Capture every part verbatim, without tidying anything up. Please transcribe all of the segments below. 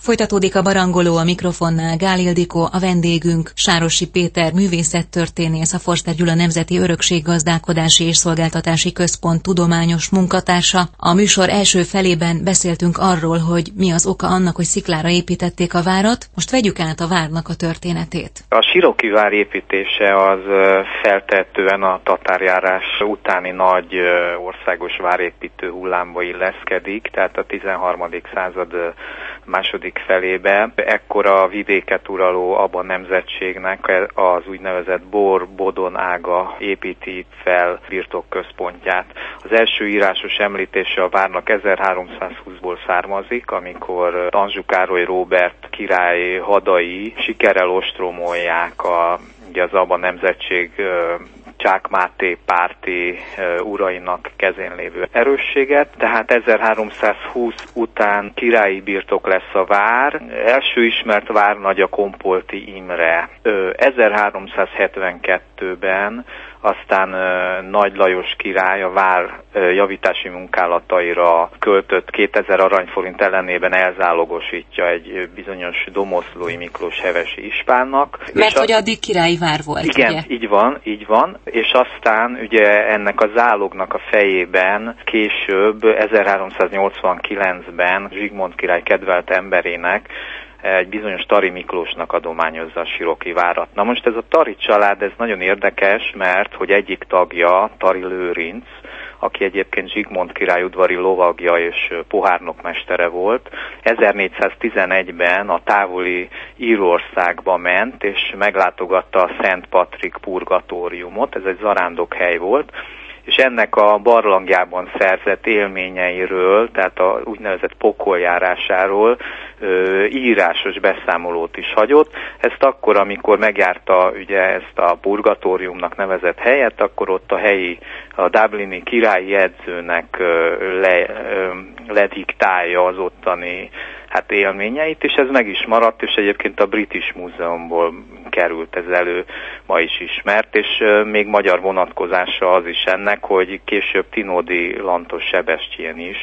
Folytatódik a barangoló, a mikrofonnál Gál Ildikó, a vendégünk Sárosi Péter művészettörténész, a Forster Gyula Nemzeti Örökséggazdálkodási és Szolgáltatási Központ tudományos munkatársa. A műsor első felében beszéltünk arról, hogy mi az oka annak, hogy sziklára építették a várat. Most vegyük át a várnak a történetét. A Siroki vár építése az feltehetően a tatárjárás utáni nagy országos várépítő hullámba illeszkedik, tehát a tizenharmadik század második felébe. Ekkor a vidéket uraló Aba nemzetségnek az úgynevezett Bor-Bodon ága építi fel birtokközpontját. Az első írásos említése a várnak ezerháromszázhúszból származik, amikor Anjou Károly Róbert király hadai sikerrel ostromolják a, ugye az Aba nemzetség Csák Máté párti uh, urainak kezén lévő erősséget, tehát ezerháromszázhúsz után királyi birtok lesz a vár. Első ismert várnagy a Kompolti Imre. Uh, ezerháromszázhetvenkettőben aztán uh, Nagy Lajos király a vár uh, javítási munkálataira költött kétezer aranyforint ellenében elzálogosítja egy bizonyos Domoszlói Miklós hevesi ispánnak. Mert hogy addig királyi vár volt, igen, ugye? így van, így van, és aztán ugye ennek a zálognak a fejében később ezerháromszáznyolcvankilencben Zsigmond király kedvelt emberének egy bizonyos Tari Miklósnak adományozza a Siroki várat. Na most ez a Tari család, ez nagyon érdekes, mert hogy egyik tagja, Tari Lőrinc, aki egyébként Zsigmond király udvari lovagja és pohárnokmestere volt, ezernégyszáztizenegyben a távoli Írországba ment, és meglátogatta a Szent Patrik purgatóriumot, ez egy zarándokhely volt, és ennek a barlangjában szerzett élményeiről, tehát a úgynevezett pokoljárásáról ö, írásos beszámolót is hagyott. Ezt akkor, amikor megjárta ugye ezt a purgatóriumnak nevezett helyet, akkor ott a helyi, a dublini királyi jegyzőnek ö, le, ö, lediktálja az ottani hát élményeit, és ez meg is maradt, és egyébként a British Múzeumból került ez elő, ma is ismert, és euh, még magyar vonatkozása az is ennek, hogy később Tinódi Lantos Sebestyén is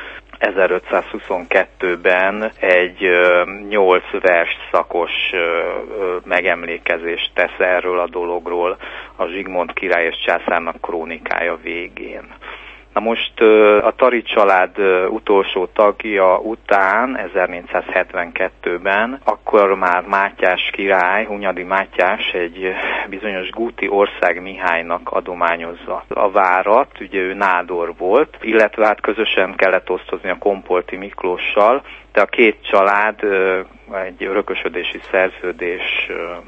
ezerötszázhuszonkettőben egy uh, nyolc vers szakos uh, megemlékezést tesz erről a dologról a Zsigmond király és császárnak krónikája végén. Na most a Tari család utolsó tagja után, ezernégyszázhetvenkettőben, akkor már Mátyás király, Hunyadi Mátyás egy bizonyos Gúti Ország Mihálynak adományozza a várat, ugye ő nádor volt, illetve hát közösen kellett osztozni a Kompolti Miklóssal, de a két család egy örökösödési szerződés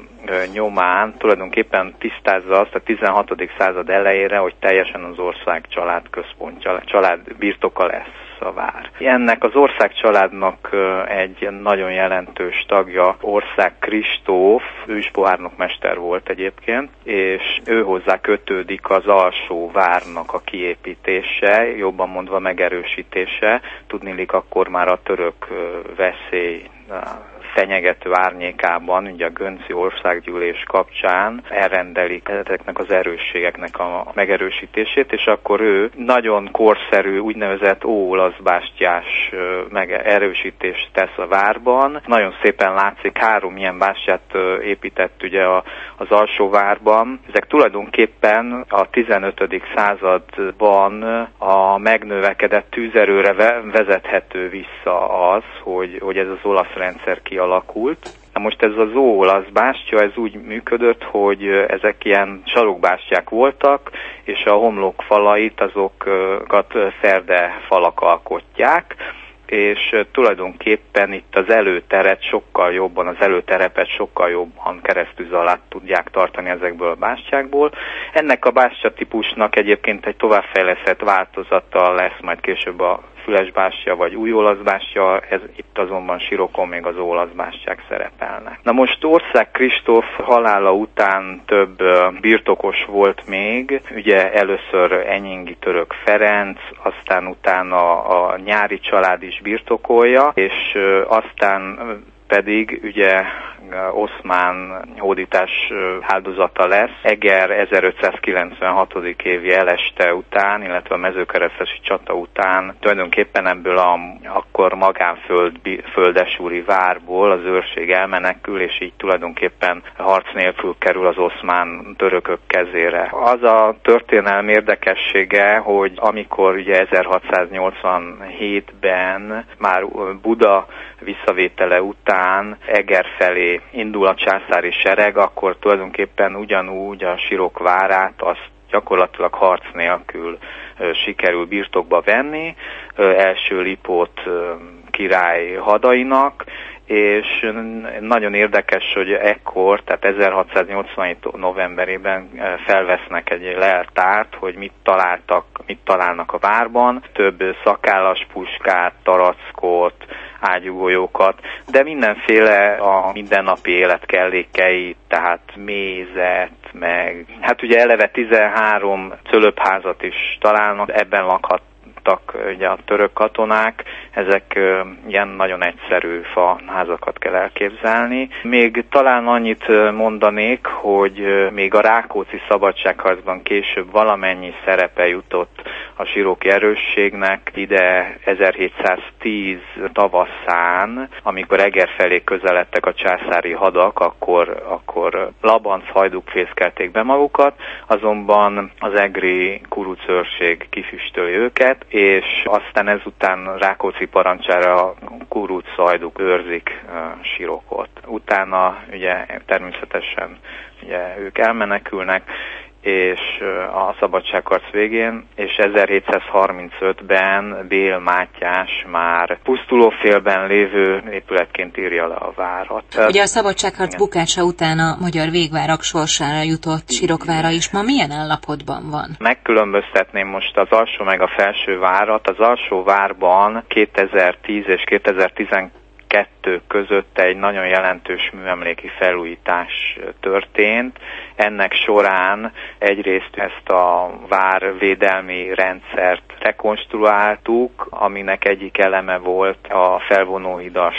nyomán tulajdonképpen tisztázza azt a tizenhatodik század elejére, hogy teljesen az ország család központja, család birtoka lesz a vár. Ennek az ország családnak egy nagyon jelentős tagja Ország Kristóf, ő is pohárnokmester volt egyébként, és ő hozzá kötődik az alsó várnak a kiépítése, jobban mondva megerősítése. Tudniillik akkor már a török veszély fenyegető árnyékában, ugye a Gönci országgyűlés kapcsán elrendelik ezeknek az erősségeknek a megerősítését, és akkor ő nagyon korszerű, úgynevezett óolaszbástyás megerősítést tesz a várban. Nagyon szépen látszik, három ilyen bástyát épített ugye az alsó várban. Ezek tulajdonképpen a tizenötödik században a megnövekedett tűzerőre vezethető vissza az, hogy, hogy ez az olasz rendszer kialakult. alakult. Na most ez az óolasz bástya, ez úgy működött, hogy ezek ilyen sarokbástyák voltak, és a homlok falait azokat ferde falak alkotják, és tulajdonképpen itt az előteret sokkal jobban, az előterepet sokkal jobban keresztüz alatt tudják tartani ezekből a bástyákból. Ennek a bástya típusnak egyébként egy továbbfejlesztett változata lesz majd később a fülesbástya vagy új olaszbástya, ez itt azonban Sirokon még az olaszbástyák szerepelnek. Na most Ország Kristóf halála után több birtokos volt még, ugye először Enyingi Török Ferenc, aztán utána a Nyári család is birtokolja, és aztán pedig ugye oszmán hódítás áldozata lesz. Eger ezerötszázkilencvenhatodik évi eleste után, illetve a mezőkeresztesi csata után tulajdonképpen ebből a akkor magánföldesúri várból az őrség elmenekül, és így tulajdonképpen harc nélkül kerül az oszmán törökök kezére. Az a történelmi érdekessége, hogy amikor ugye ezerhatszáznyolcvanhétben már Buda visszavétele után Eger felé indul a császári sereg, akkor tulajdonképpen ugyanúgy a Sirok várát azt gyakorlatilag harc nélkül sikerül birtokba venni, első Lipót király hadainak, és nagyon érdekes, hogy ekkor, tehát ezerhatszáznyolcvanhét novemberében felvesznek egy leltárt, hogy mit találtak, mit találnak a várban, több szakállas puskát, tarackot, ágyúgolyókat, de mindenféle a mindennapi élet kellékeit, tehát mézet, meg hát ugye eleve tizenhárom cölöpházat is találnak, ebben lakhat ugye a török katonák, ezek ö, ilyen nagyon egyszerű faházakat kell elképzelni. Még talán annyit mondanék, hogy ö, még a Rákóczi szabadságharcban később valamennyi szerepe jutott a siroki erősségnek. Ide ezerhétszáztíz tavaszán, amikor Eger felé közeledtek a császári hadak, akkor, akkor Labanc hajduk fészkelték be magukat, azonban az egri kuruc őrség kifüstöli őket, és aztán ezután Rákóczi parancsára a kuruc hajduk őrzik uh, Sirokot. Utána ugye természetesen ugye, ők elmenekülnek, és a szabadságharc végén, és ezerhétszázharmincötben Bél Mátyás már pusztulófélben lévő épületként írja le a várat. Ugye a szabadságharc igen. bukása után a magyar végvárak sorsára jutott Sirokvára is ma milyen állapotban van? Megkülönböztetném most az alsó meg a felső várat. Az alsó várban kétezer-tíz és kétezer-tizenkettő között egy nagyon jelentős műemléki felújítás történt. Ennek során egyrészt ezt a várvédelmi rendszert rekonstruáltuk, aminek egyik eleme volt a felvonóhidas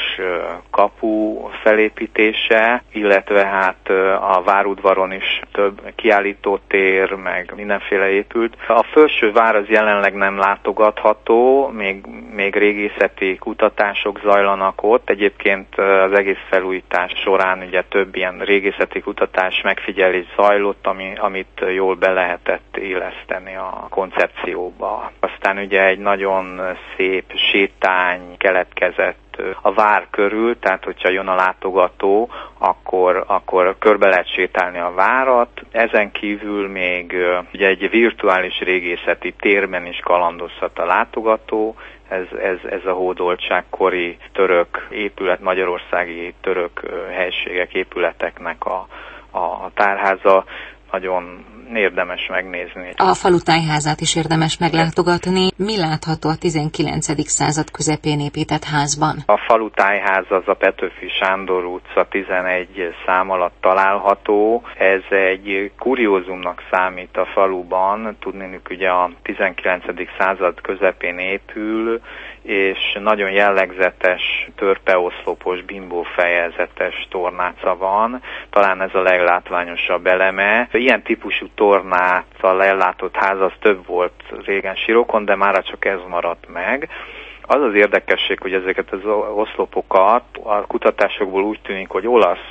kapu felépítése, illetve hát a várudvaron is több kiállítótér, meg mindenféle épült. A felső vár az jelenleg nem látogatható, még, még régészeti kutatások zajlanak ott. Egyébként az egész felújítás során ugye több ilyen régészeti kutatás megfigyelés zajlott, ami, amit jól be lehetett illeszteni a koncepcióba. Aztán ugye egy nagyon szép sétány keletkezett a vár körül, tehát hogyha jön a látogató, akkor, akkor körbe lehet sétálni a várat. Ezen kívül még ugye egy virtuális régészeti térben is kalandozhat a látogató. Ez, ez, ez a hódoltságkori török épület, magyarországi török helységek, épületeknek a, a, a tárháza. Nagyon érdemes megnézni. A falutájházát is érdemes meglátogatni. Mi látható a tizenkilencedik század közepén épített házban? A falutájház az a Petőfi Sándor utca tizenegy szám alatt található. Ez egy kuriózumnak számít a faluban. Tudnék, ugye a tizenkilencedik század közepén épül, és nagyon jellegzetes törpeoszlopos, bimbófejezetes tornáca van. Talán ez a leglátványosabb eleme. Ilyen típusú tornáccal ellátott ház az több volt régen Sirokon, de mára csak ez maradt meg. Az az érdekesség, hogy ezeket az oszlopokat a kutatásokból úgy tűnik, hogy olasz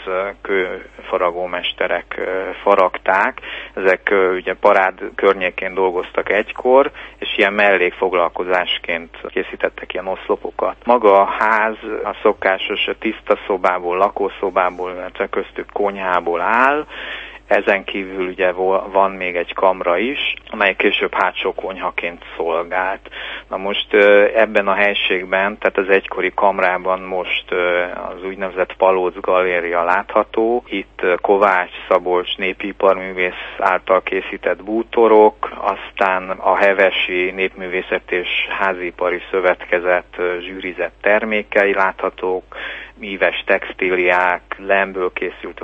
kőfaragómesterek faragták. Ezek ugye Parád környékén dolgoztak egykor, és ilyen mellékfoglalkozásként készítettek ilyen oszlopokat. Maga a ház a szokásos tiszta szobából, lakószobából, illetve köztük konyhából áll. Ezen kívül ugye van még egy kamra is, amely később hátsó konyhaként szolgált. Na most ebben a helységben, tehát az egykori kamrában most az úgynevezett Palóc galéria látható. Itt Kovács Szabolcs népiparművész által készített bútorok, aztán a Hevesi Népművészet és Házipari Szövetkezet zsűrizett termékei láthatók, míves textíliák, lemből készült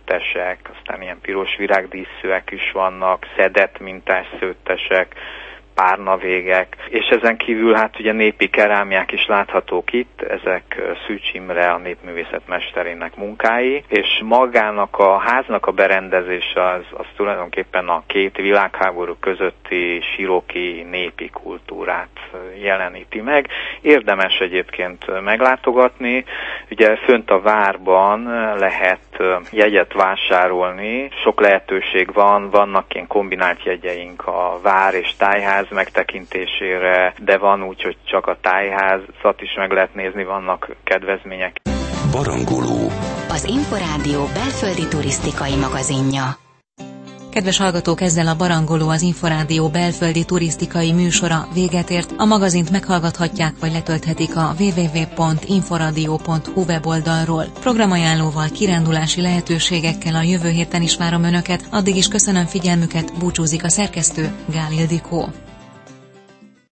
vászonszőttesek, aztán ilyen piros virágdíszszőek is vannak, szedett mintás szőttesek, párnavégek, és ezen kívül hát ugye népi kerámiák is láthatók itt, ezek Szűcs Imre, a népművészet mesterének munkái, és magának a háznak a berendezése az, az tulajdonképpen a két világháború közötti siroki népi kultúrát jeleníti meg. Érdemes egyébként meglátogatni, ugye fönt a várban lehet jegyet vásárolni, sok lehetőség van, vannak ilyen kombinált jegyeink a vár és tájház megtekintésére, de van úgy, hogy csak a tájházat is meg lehet nézni, vannak kedvezmények. Barangoló. Az Inforádió belföldi turisztikai magazinja. Kedves hallgatók, ezzel a Barangoló, az Inforádió belföldi turisztikai műsora véget ért. A magazint meghallgathatják, vagy letölthetik a double-u double-u double-u pont inforadio pont hu weboldalról. Programajánlóval, kirándulási lehetőségekkel a jövő héten is várom Önöket. Addig is köszönöm figyelmüket, búcsúzik a szerkesztő, Gál Ildikó.